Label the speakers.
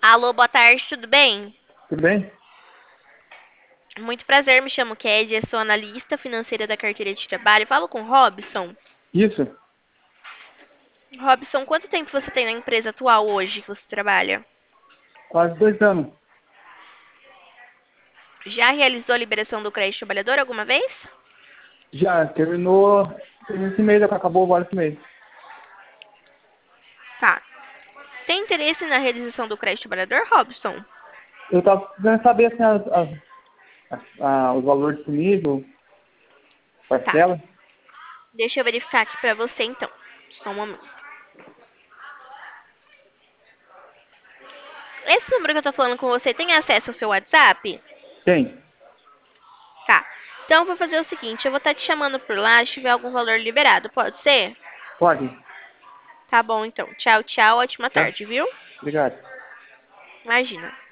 Speaker 1: Alô, boa tarde, tudo bem?
Speaker 2: Tudo bem?
Speaker 1: Muito prazer, me chamo Kédia, sou analista financeira da carteira de trabalho. Falo com o Robson.
Speaker 2: Isso,
Speaker 1: Robson, quanto tempo você tem na empresa atual hoje que você trabalha?
Speaker 2: quase 2 anos.
Speaker 1: Já realizou a liberação do crédito trabalhador alguma vez?
Speaker 2: Já terminou esse mês, acabou agora esse mês.
Speaker 1: Tá. Tem interesse na realização do crédito trabalhador, Robson?
Speaker 2: Eu tava precisando saber assim, os valores disponíveis,
Speaker 1: Tá.
Speaker 2: parcela.
Speaker 1: Deixa eu verificar aqui pra você então. Só um momento. Esse número que eu tô falando com você tem acesso ao seu WhatsApp?
Speaker 2: Tem?
Speaker 1: Tá. Então eu vou fazer o seguinte, eu vou estar te chamando por lá se tiver algum valor liberado, pode ser?
Speaker 2: Pode.
Speaker 1: Tá bom então. Tchau, tchau. Ótima
Speaker 2: Tá?
Speaker 1: tarde, viu?
Speaker 2: Obrigado.
Speaker 1: Imagina.